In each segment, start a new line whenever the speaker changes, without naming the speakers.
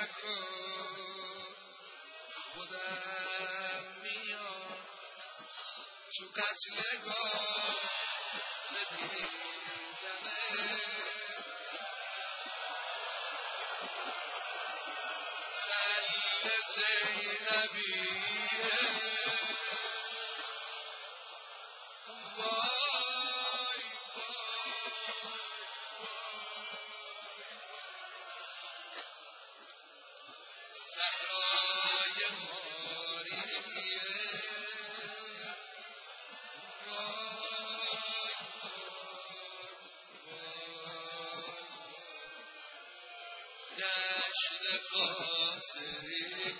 نکن خودم میاد تو قتلگاه دیدمه خل زینبیه وای صحرای ماریه دشت قاصریه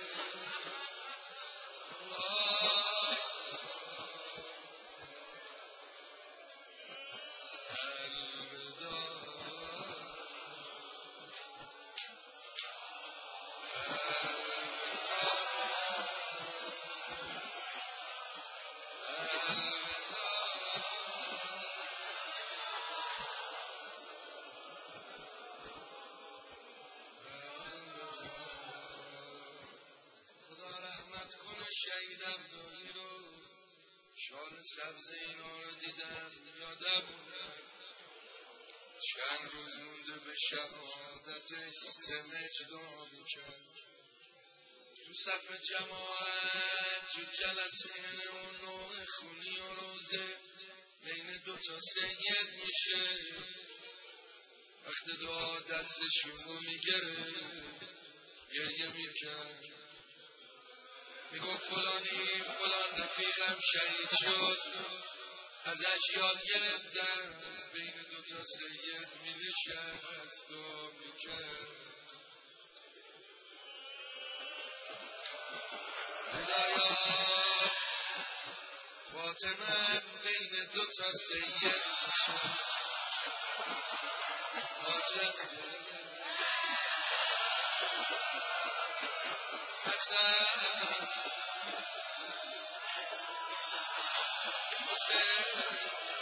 شهیدم دایی رو شال سبز اینا رو دیدم یادم چند روز مونده به شهادتش سمج دعا میکرد تو صف جماعت تو جلسه اون نوع خونی و روزه بین دوتا سید میشه وقت دعا دستشون رو میگره گریه میکرد میگفت فلانی فلان رفیقم شهید شد ازش یاد گرفتم بین دوتا سید می‌نشست و میکرد هدایات فاطمه بین دوتا سید میشد فاطمه حسن حسین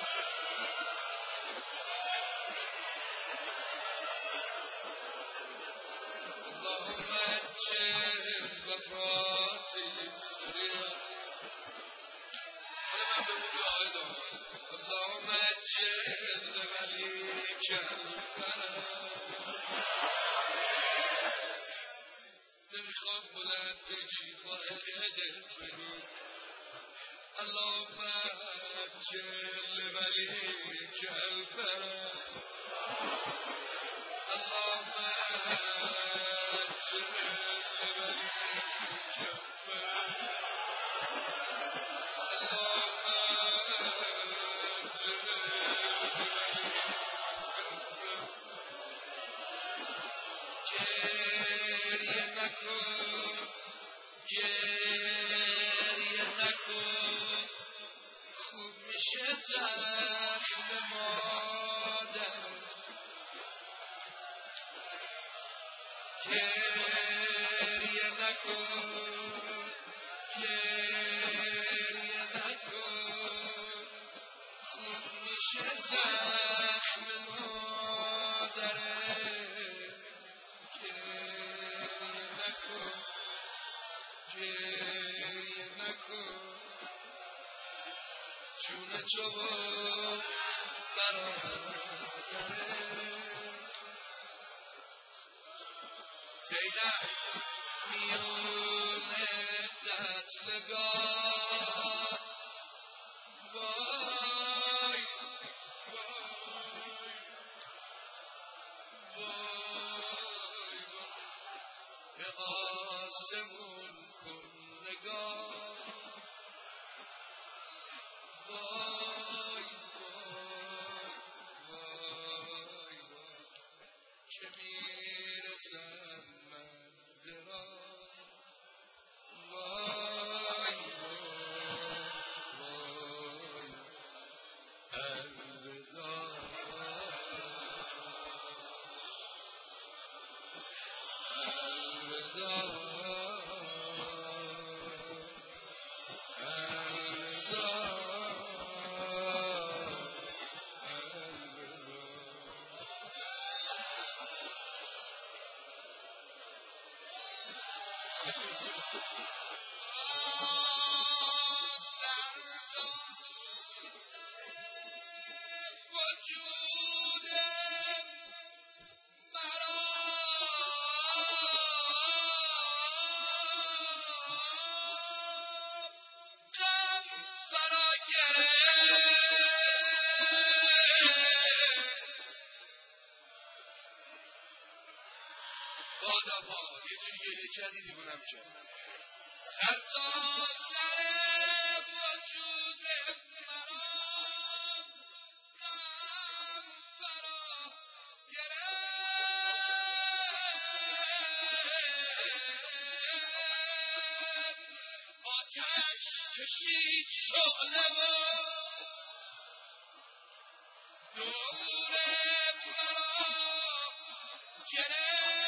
اللهم اجل وفاتی سوریا من به اون دعای دارم اللهم اجل ولیک نمیخوام بلند بگی با عقیدت بگی اللهم اجل ولیک الفرج اللهم اجل ولیک الفرج اللهم اجل گریه نکن گریه نکن خوب میشه زخم مادر گریه نکن گریه نکن خوب میشه زخم مادره گریه نکن جون تو برادره زینب میونه قتلگاه وای وای وای به آسمون کن نگاه وای وای وای که میرسم من زرا وای وای الوداع الوداع کردی دیوونم کرد. سر تا سر وجود مرا غم فرا گرفت، آتش کشید شعله و دور مرا گرفت،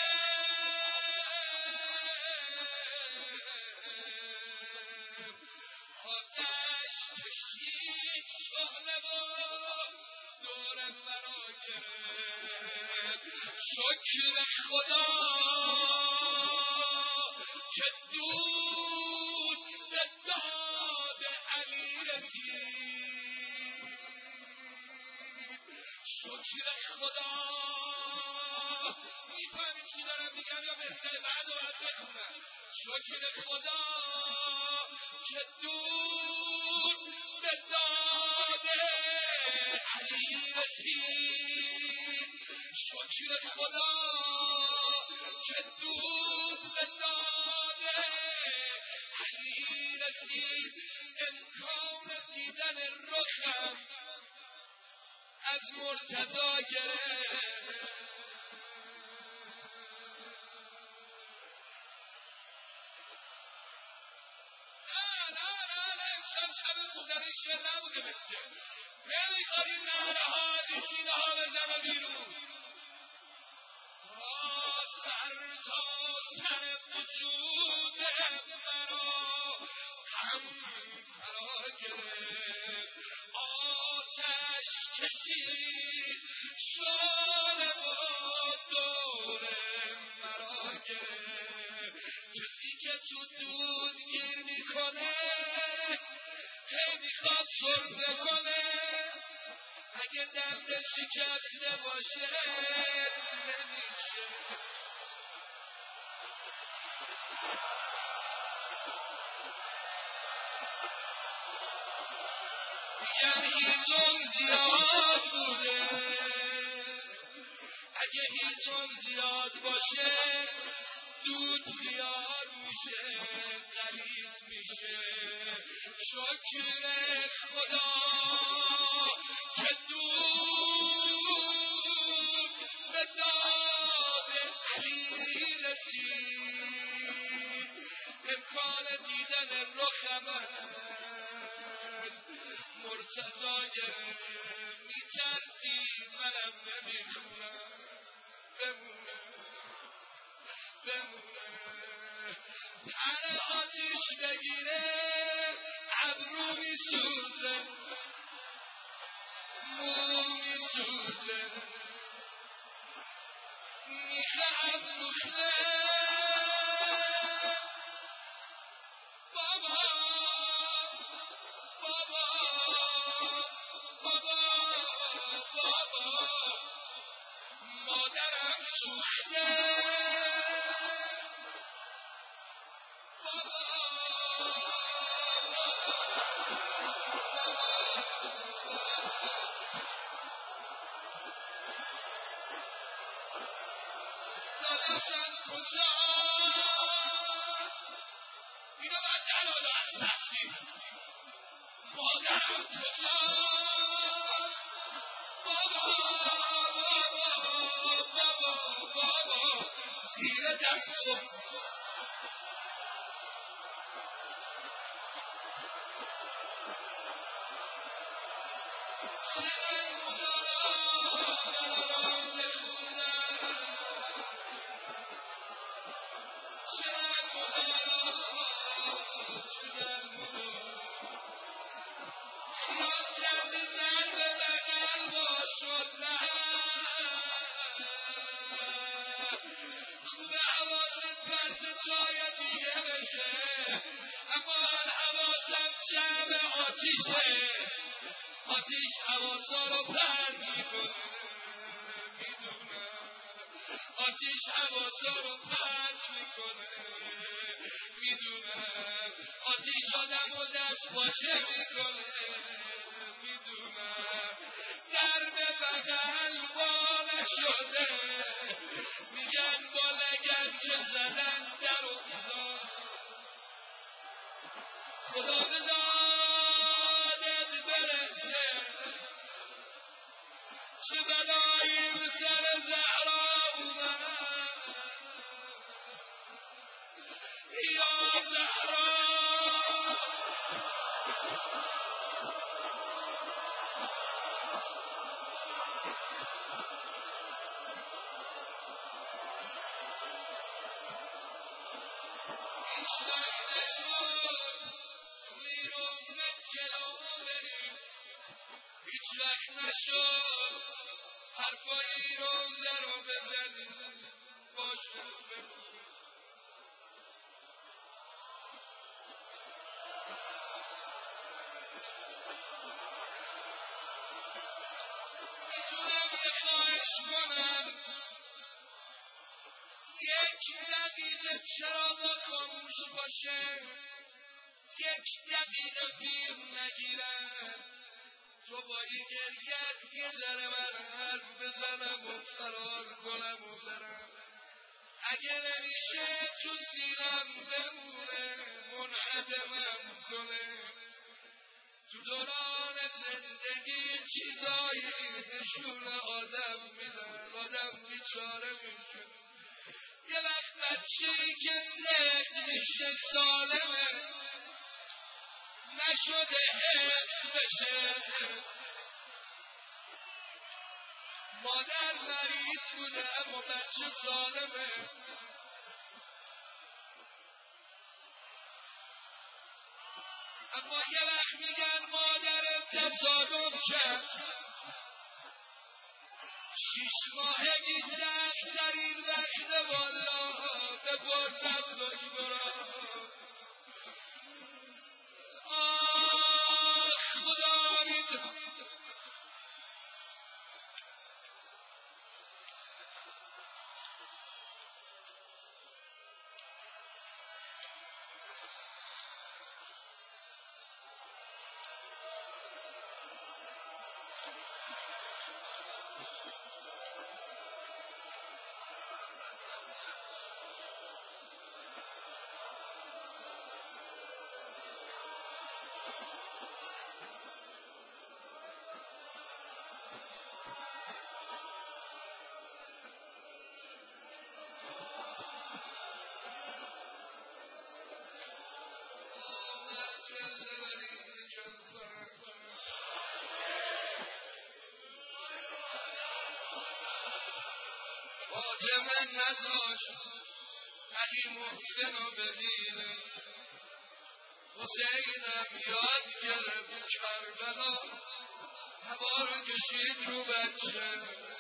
آتش کشید شعله و دور مرا گرفت. شکر خدا که دود به داد علی رسید. شکر خدا. میفهمید چی دارم میگم یا مثل بعد و بعد بخونم؟ شکر خدا که دود به داد علی رسید. شکر خدا که دود به داد علی رسید. امکان دیدن رخم از مرتضی گرفت. شب خوندن شعر نبوده بسکه نمیخواد این نهره ها دیچینه ها بزنه بیرون. سر تا سر وجود مرا غم فرا گرفت، آتش کشید شعله و دور مرا گرفت. کسی که تو دود گیر میکنه میخواد سرفه کنه، اگه دند شکسته باشه نمیشه. میگن هیزم زیاد بوده، اگه هیزم زیاد باشه دود زیاد میشه، غلیظ میشه. شکر خدا که دود به داد علی رسید. امکان دیدن رخم از مرتضی گرفت. میترسی منم نمیخونم بمونه تن آتیش بگیره ابرو میسوزه مو میسوزه میخوام بخله بابا بابا بابا بابا مادرم سوخته داداشم کجا؟ اینو باید دلالا از تحصیل. مادرم کجا؟ بابا بابا بابا بابا زیر دستم خوبه حواست پرت جای دیگه بشه، اما من حواسم جمع آتیشه. آتیش حواسا رو پرت میکنه میدونم، آتیش حواسا رو پرت میکنه میدونم، آتیش آدم رو دست باشه میکنه میدونم. در به بغل با نشده میگن با لگن که زدن در و چه بلایی به سر زهرا اومد یا زهرا هیچ وقت نشد توی روزت جلو بریم هیچ وقت نشد حرفای روزه رو بزنیم باشه میتونم یه خواهش کنم یک دقیقه چراغا خاموش باشه یک دقیقه فیلم نگیرن تو با این گریت یه ذره من حرف بزنم و فرار کنم و برم اگه نمیشه تو سینم بمونه منعدمم کنه تو دوران زندگی چیزایی نشون آدم میدن آدم بیچاره میشه یه وقت بچه‌ای که ذهن میشه سالمه نشده حفظ بشه مادر مریض بوده اما بچه سالمه اما یه وقت میگن مادر تصادف کرد 6 ماهگی سخت‌ترین وقت والا بپرسم دکترا آه خدا میدونه فاطمه نداشت علی محسن رو ببینه حسینم یاد گرفت کربلا هوا رو کشید رو بچه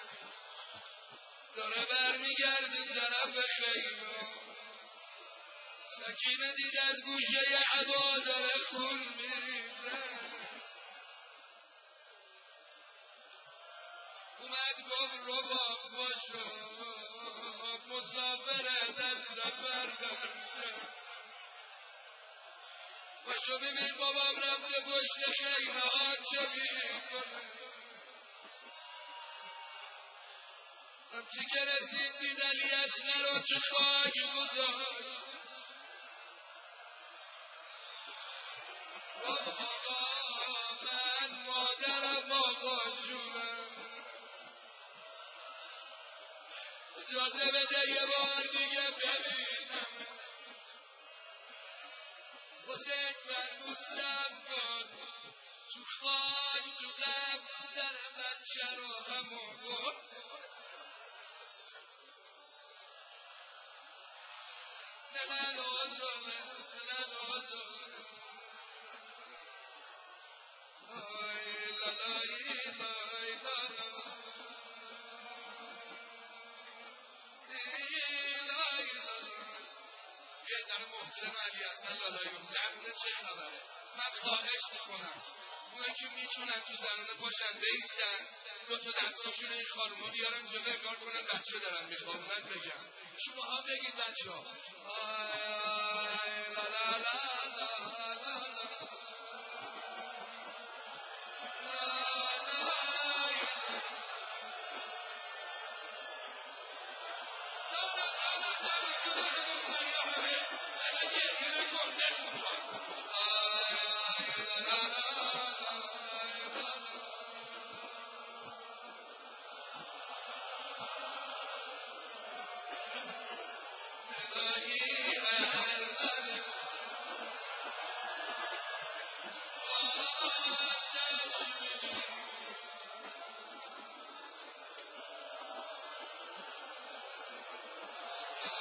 داره برمیگرده طرف خیمه سکینه دید از گوشه عبا داره خون میریزه اومد گفت رباب باشو مسافره در سفر برده باشو ببین بابام رفته پشت خیمه ها چه میکنه همچی که رسید دید علی اصغر رو چه خاک گذاشت گفت آقا من مادرم آقا جونم اجازه بده یه بار دیگه ببینم حسین فرمود صبر کن تو خاک تو غم سر بچه رو همون گفت نه آزاده آی لالای لای لالا یه در محسن علی اصغر لالایون درونه چه خبره من خواهش میکنم اونایی که میتونن تو زنونه پاشن بیستن 2 تا دستاشون این خانوما بیارن جلو انگار کنن بچه دارن میخوابونن بگم شماها بگید بچه ها آی لا لا لا لا لا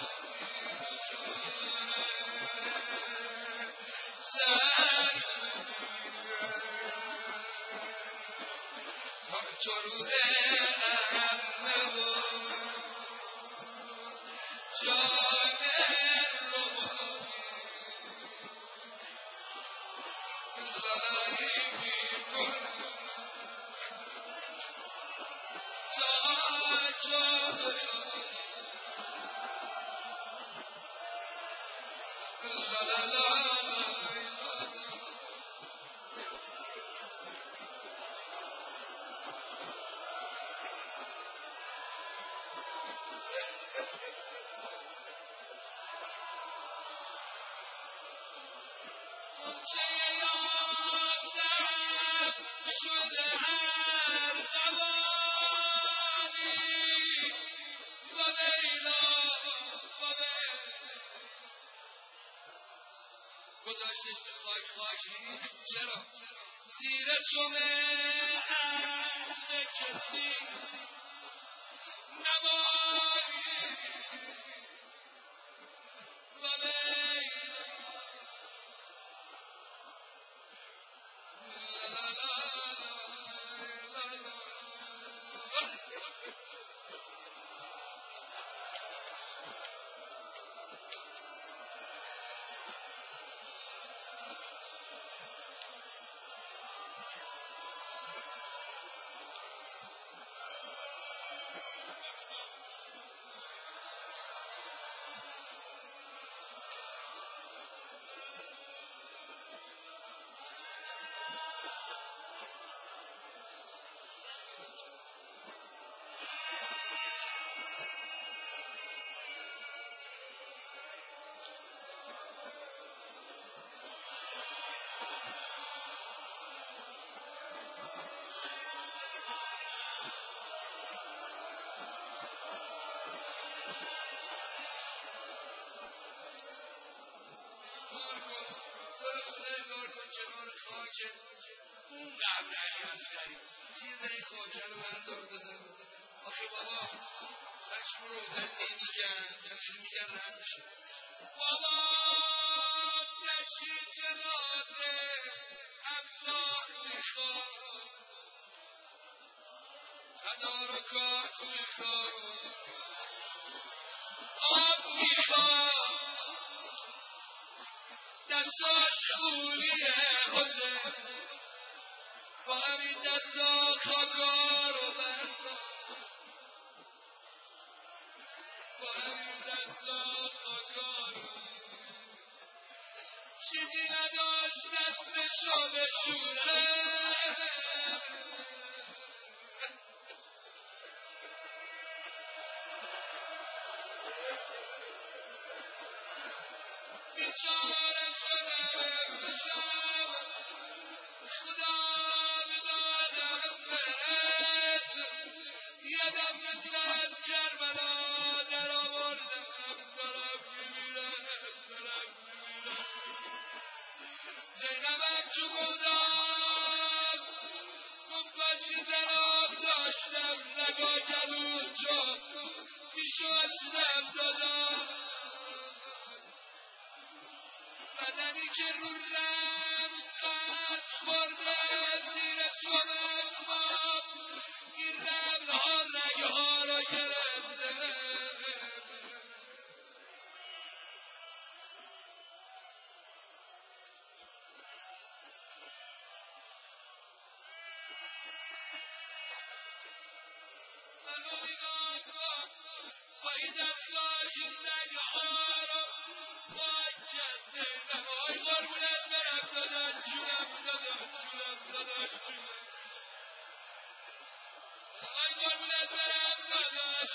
گذاشتش تو خاک خاکی. چرا؟ زیر شمه اصل کسی نمایی و اون قبل عسکری چیز این خاکه رو بردار بزن. آخه بابا بچه رو زندگی میگن همشون میگن رد میشه. بابا دشتی جنازه امساق میخواد تدارکات میخواد آب میخواد دستاش خولیه حسین با همین دستا خاکا رو بردار با همین دستا خاکا رو چیزی نداشت دستشو بشوره بیچاره شده بشم خدا بدادم بهت یه دم مثل از کربلا در آوردم دارم میمیرم زینبم تو گلدان گمپاشی زناب داشتم نگاه گلوم چون بیشو اسلم دادم بدنی که رو رم قد خورده زیر شم اسمام این رمل ها رگه ها را گرفته منو نگاه کن پای دستای این رگه ها را آی قربونت برم داداش جونم آی قربونت برم داداش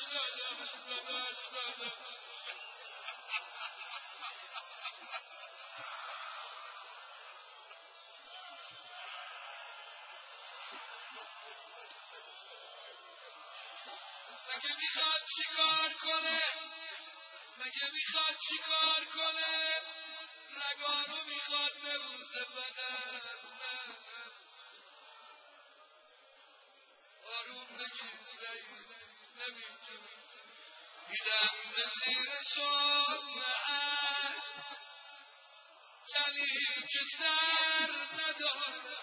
مگه میخواد چیکار کنه رگانو میخواد ببوسه فقط آروم بگیر سعید نمیتونی دیدم به زیر صبحت تلی که سر نداره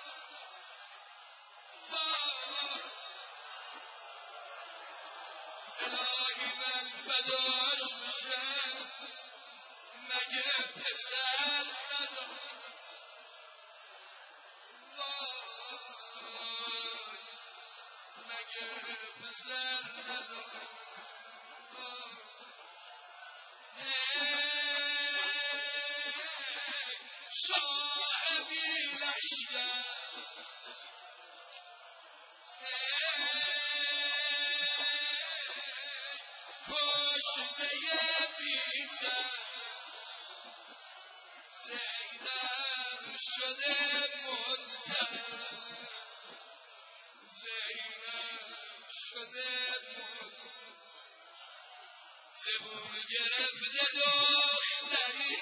الهی من فداش بشم مگه پسر نداره مگه پسر نداره صاحبی لشکر کشته بی‌سر زینب شده منتر زینب شده منتر زبون گرفته دختری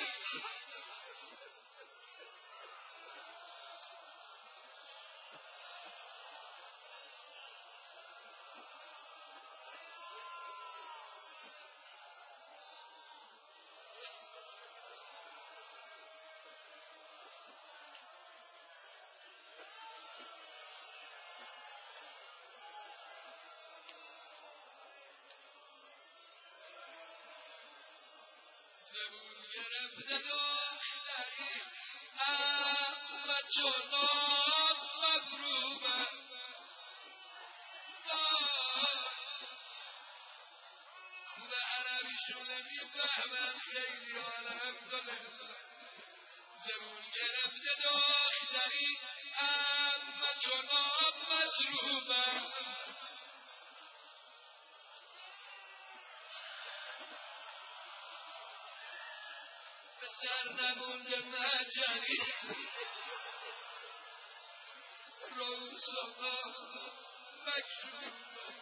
زبون گرفته دختری اما جناب مغروبه خوب عربی شده میفهمم خیلی الحمدلله زبون گرفته دختری اما جناب مضروبه پسر نمونده مجنی روزها مکروبه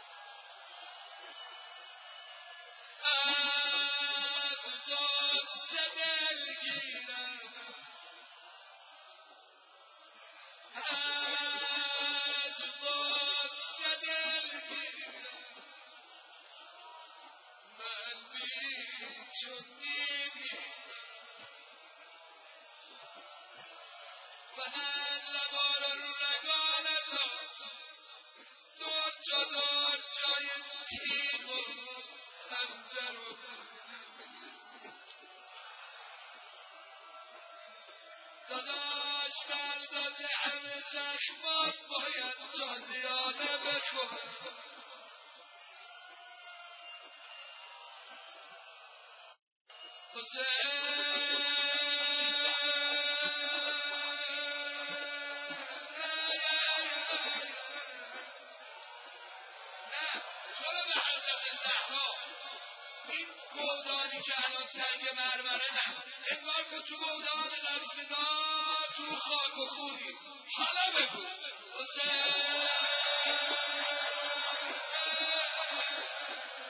از غصه دلگیرم از غصه دلگیرم من چون میمیرم فقط لبارا رو رگانتا دور جای تیغ و خنجر و داداش بردازه همه زخمات باید تازیانه بکن این گودانی که الان سنگ مرمره نه انگار که تو گودان نوشتگاه تو خاک و خونی حالا بگو حسین